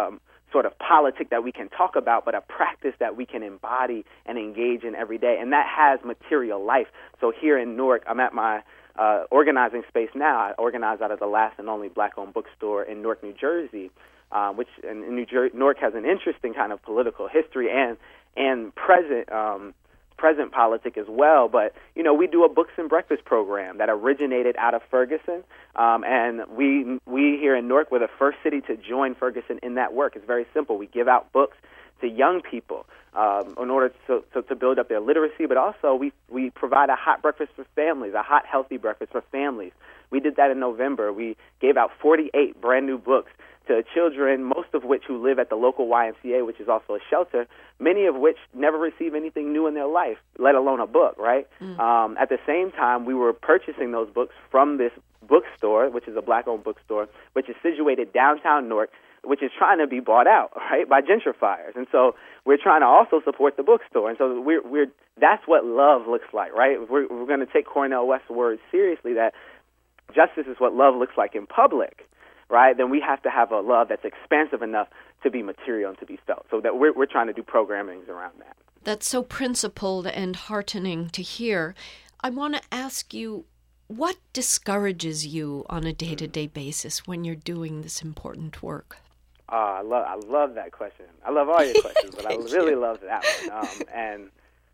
sort of politic that we can talk about, but a practice that we can embody and engage in every day. And that has material life. So here in Newark, I'm at my uh, organizing space now. I organize out of the last and only black-owned bookstore in Newark, New Jersey, uh, which in, in New Jersey, Newark has an interesting kind of political history and and present um, present politic as well. But, you know, we do a books and breakfast program that originated out of Ferguson. Um, and we we here in Newark were the first city to join Ferguson in that work. It's very simple. We give out books to young people um, in order to, to, to build up their literacy, but also we, we provide a hot breakfast for families, a hot, healthy breakfast for families. We did that in November. We gave out forty-eight brand new books to children, most of which who live at the local Y M C A, which is also a shelter, many of which never receive anything new in their life, let alone a book, right? Mm. Um, at the same time, we were purchasing those books from this bookstore, which is a black-owned bookstore, which is situated downtown Newark, which is trying to be bought out, right, by gentrifiers. And so we're trying to also support the bookstore. And so we're, we're that's what love looks like, right? We're, we're going to take Cornel West's words seriously, that justice is what love looks like in public, right? Then we have to have a love that's expansive enough to be material and to be felt. So that we're, we're trying to do programming around that. That's so principled and heartening to hear. I want to ask you, what discourages you on a day-to-day basis when you're doing this important work? Uh, I love I love that question. I love all your questions, but I really you. love that one. Um, and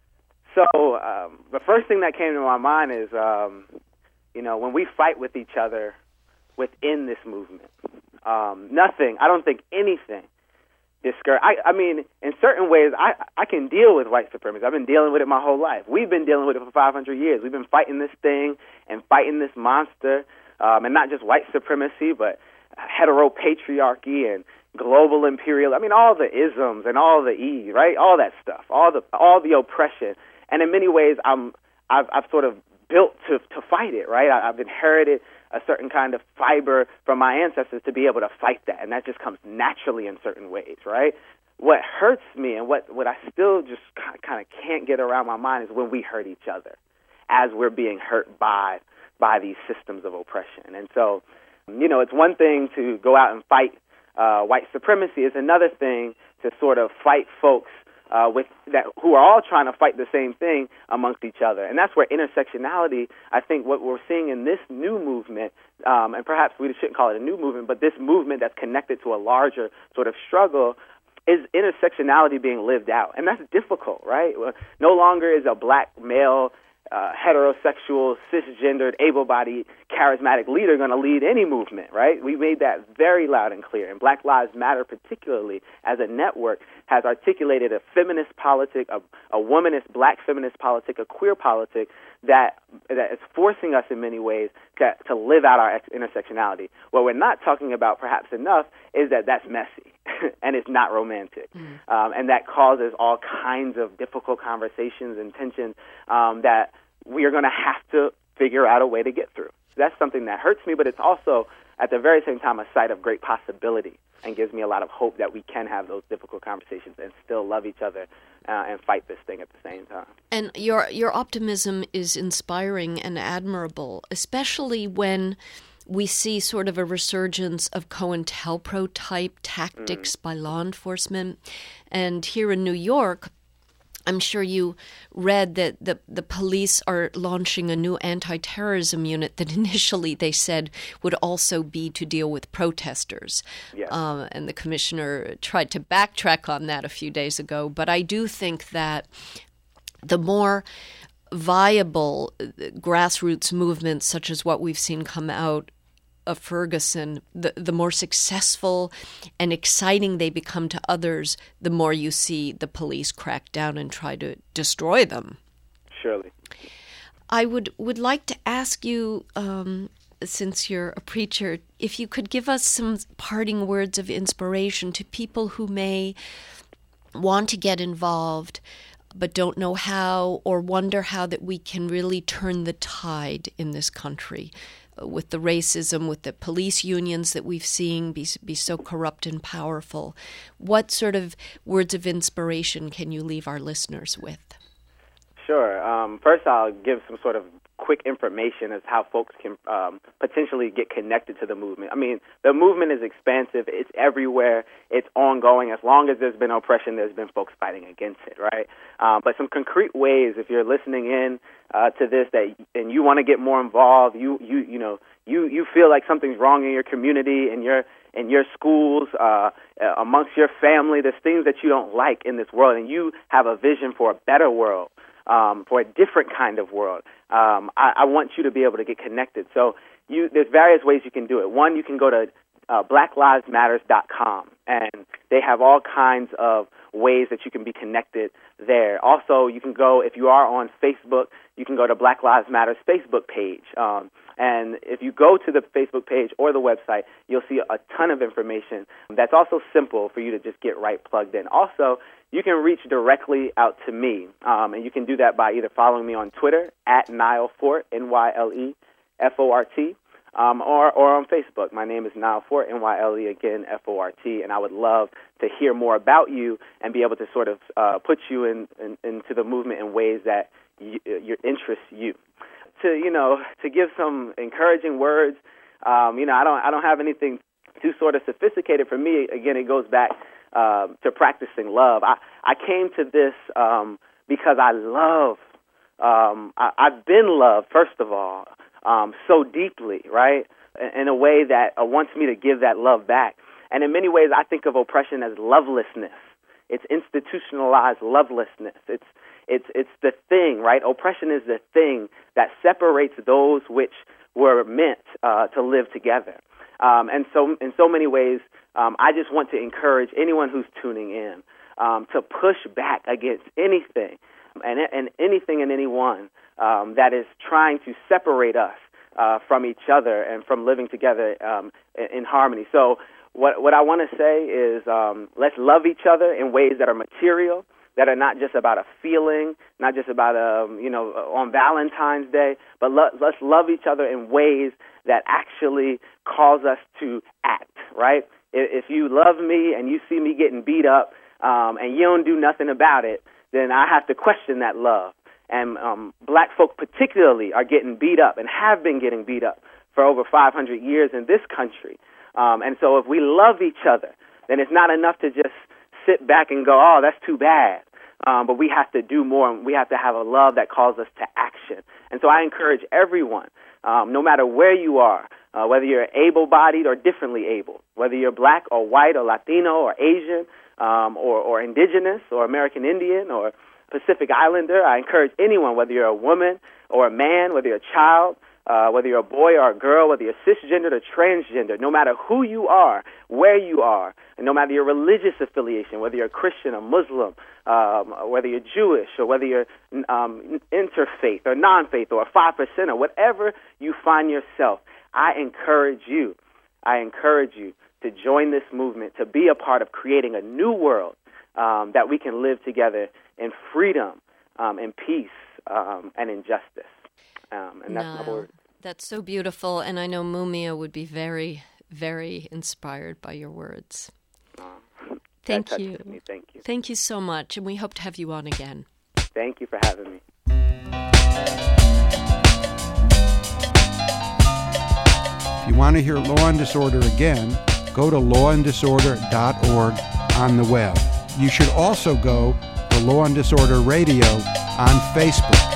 so um, the first thing that came to my mind is, um, you know, when we fight with each other within this movement, um, nothing, I don't think anything discourage. I, I mean, in certain ways, I, I can deal with white supremacy. I've been dealing with it my whole life. We've been dealing with it for five hundred years. We've been fighting this thing and fighting this monster, um, and not just white supremacy, but heteropatriarchy and global imperial. I mean, all the isms and all the E, right? All that stuff, all the all the oppression. And in many ways, I'm I've, I've sort of built to to fight it, right? I, I've inherited a certain kind of fiber from my ancestors to be able to fight that, and that just comes naturally in certain ways, right? What hurts me and what, what I still just kind of can't get around my mind is when we hurt each other as we're being hurt by by these systems of oppression. And so, you know, it's one thing to go out and fight uh, white supremacy. It's another thing to sort of fight folks Uh, with that, who are all trying to fight the same thing amongst each other. And that's where intersectionality, I think what we're seeing in this new movement, um, and perhaps we shouldn't call it a new movement, but this movement that's connected to a larger sort of struggle, is intersectionality being lived out. And that's difficult, right? No longer is a black male, uh, heterosexual, cisgendered, able-bodied, charismatic leader going to lead any movement, right? We made that very loud and clear. And Black Lives Matter, particularly as a network, has articulated a feminist politic, a, a womanist black feminist politic, a queer politic that that is forcing us in many ways to, to live out our intersectionality. What we're not talking about perhaps enough is that that's messy and it's not romantic. Mm. Um, and that causes all kinds of difficult conversations and tensions um, that we are going to have to figure out a way to get through. That's something that hurts me, but it's also at the very same time a site of great possibility, and gives me a lot of hope that we can have those difficult conversations and still love each other uh, and fight this thing at the same time. And your your optimism is inspiring and admirable, especially when we see sort of a resurgence of COINTELPRO type tactics mm. by law enforcement. And here in New York, I'm sure you read that the, the police are launching a new anti-terrorism unit that initially they said would also be to deal with protesters. Yes. Um, and the commissioner tried to backtrack on that a few days ago. But I do think that the more viable grassroots movements, such as what we've seen come out of Ferguson, the, the more successful and exciting they become to others, the more you see the police crack down and try to destroy them. Surely. I would, would like to ask you, um, since you're a preacher, if you could give us some parting words of inspiration to people who may want to get involved but don't know how, or wonder how that we can really turn the tide in this country with the racism, with the police unions that we've seen be, be so corrupt and powerful. What sort of words of inspiration can you leave our listeners with? Sure. Um, first, I'll give some sort of quick information as how folks can um, potentially get connected to the movement. I mean, the movement is expansive. It's everywhere. It's ongoing. As long as there's been oppression, there's been folks fighting against it, right? Um, but some concrete ways, if you're listening in uh, to this, that and you want to get more involved, you you you know you you feel like something's wrong in your community, in your in your schools, uh, amongst your family. There's things that you don't like in this world, and you have a vision for a better world. Um, for a different kind of world. Um, I, I want you to be able to get connected. So you, there's various ways you can do it. One, you can go to uh, black lives matters dot com, and they have all kinds of ways that you can be connected there. Also, you can go, if you are on Facebook, you can go to Black Lives Matter's Facebook page. Um, and if you go to the Facebook page or the website, you'll see a ton of information that's also simple for you to just get right plugged in. Also, you can reach directly out to me, um, and you can do that by either following me on Twitter, at Nyle Fort, N Y L E F O R T, um, or, or on Facebook. My name is Nyle Fort, N Y L E, again, F O R T, and I would love to hear more about you and be able to sort of uh, put you in, in, into the movement in ways that you, your interests you. To, you know, to give some encouraging words, um, you know, I don't, I don't have anything too sort of sophisticated. For me, again, it goes back Uh, to practicing love. I, I came to this um, because I love, um, I, I've been loved, first of all, um, so deeply, right, in, in a way that uh, wants me to give that love back. And in many ways, I think of oppression as lovelessness. It's institutionalized lovelessness. It's, it's, it's the thing, right? Oppression is the thing that separates those which were meant uh, to live together. Um, and so in so many ways, um, I just want to encourage anyone who's tuning in um, to push back against anything and, and anything and anyone um, that is trying to separate us uh, from each other and from living together um, in, in harmony. So what, what I want to say is um, let's love each other in ways that are material, that are not just about a feeling, not just about, um, you know, on Valentine's Day, but lo- let's love each other in ways that actually cause us to act, right? If you love me and you see me getting beat up um, and you don't do nothing about it, then I have to question that love. And um, black folk particularly are getting beat up and have been getting beat up for over five hundred years in this country. Um, and so if we love each other, then it's not enough to just sit back and go, oh, that's too bad. Um, but we have to do more, and we have to have a love that calls us to action. And so I encourage everyone, um, no matter where you are, uh, whether you're able-bodied or differently able, whether you're black or white or Latino or Asian um, or, or indigenous or American Indian or Pacific Islander, I encourage anyone, whether you're a woman or a man, whether you're a child, Uh, whether you're a boy or a girl, whether you're cisgendered or transgender, no matter who you are, where you are, and no matter your religious affiliation, whether you're a Christian or Muslim, um, whether you're Jewish or whether you're um, interfaith or non-faith or a five percent or whatever you find yourself, I encourage you, I encourage you to join this movement, to be a part of creating a new world um, that we can live together in freedom, um, in peace, um, and in justice. Um, and that's no, my word. That's so beautiful, and I know Mumia would be very, very inspired by your words. Uh, Thank you. Me. Thank you. Thank you so much, and we hope to have you on again. Thank you for having me. If you want to hear Law and Disorder again, go to law and disorder dot org on the web. You should also go to Law and Disorder Radio on Facebook.